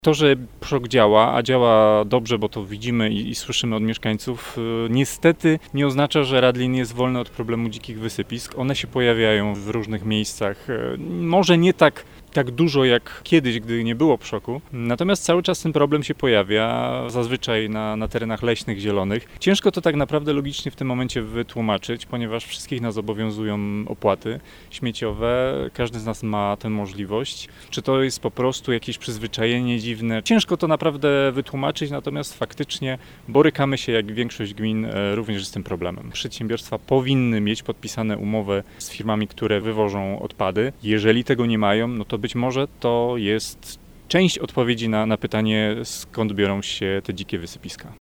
To, że PSZOK działa, a działa dobrze, bo to widzimy i słyszymy od mieszkańców, niestety nie oznacza, że Radlin jest wolny od problemu dzikich wysypisk. One się pojawiają w różnych miejscach. Może nie tak dużo jak kiedyś, gdy nie było PSZOK-u. Natomiast cały czas ten problem się pojawia, zazwyczaj na terenach leśnych, zielonych. Ciężko to tak naprawdę logicznie w tym momencie wytłumaczyć, ponieważ wszystkich nas obowiązują opłaty śmieciowe. Każdy z nas ma tę możliwość. Czy to jest po prostu jakieś przyzwyczajenie dziwne? Ciężko to naprawdę wytłumaczyć, natomiast faktycznie borykamy się, jak większość gmin, również z tym problemem. Przedsiębiorstwa powinny mieć podpisane umowy z firmami, które wywożą odpady. Jeżeli tego nie mają, no to być może to jest część odpowiedzi na pytanie, skąd biorą się te dzikie wysypiska.